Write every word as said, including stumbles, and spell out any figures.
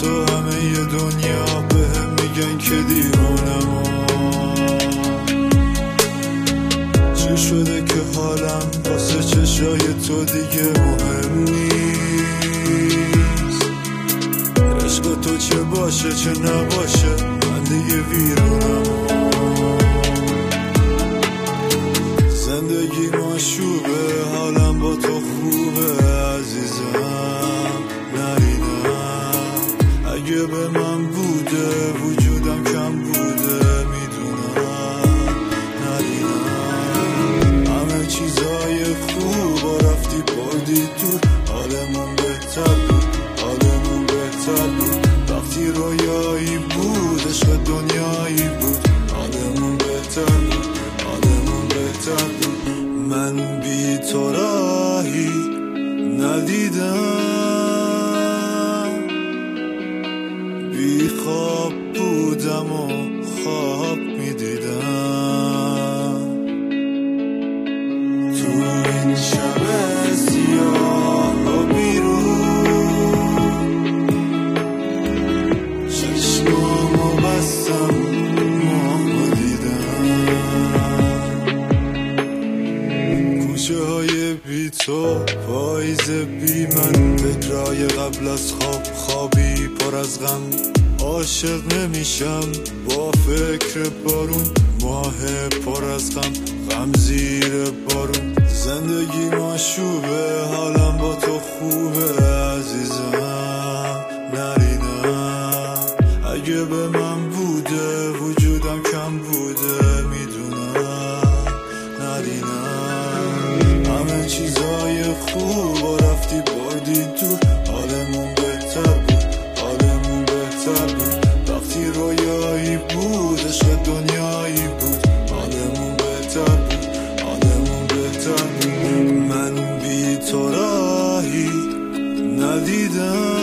تو همه ی دنیا بهم میگن که دیوونم. چی شده که حالم واسه چشای تو دیگه مهم نیست؟ عشق تو چه باشه چه نباشه من دیگه ویرونم. زندگی مشوبه حالم با تو خوبه عزیزم نرینم. اگه به من بوده وجودم کم بوده میدونم نرینم. همه چیزای خوب و رفتی بردی دور حالمون بهتر بود حالمون بهتر بود. وقتی رویایی بود عشق دنیایی بود حالمون بهتر بود حالمون بهتر بود. من بی تو راهی ندیدم، بی خواب بودم و خواب میدیدم. تو این شب سیاه و بیرون چشمامو بستم ماهو دیدم. کوچه های بی تو پاییز بی من، فکرای قبل از خواب خوابی پر از غم. عاشق نمیشم با فکر بارون ماه پر از غم غم زیر بارون. زندگی مشوبه حالم با تو خوبه عزیزم نرینم. اگه به من بوده وجودم کم بوده میدونم نرینم. همه چیزای خوب و رفتی بردی دور حالمون بهتر بود حالمون بهتر بود. وقتی رویایی بود عشق دنیایی بود حالمون بهتر بود حالمون بهتر بود. من بی تو راهی ندیدم،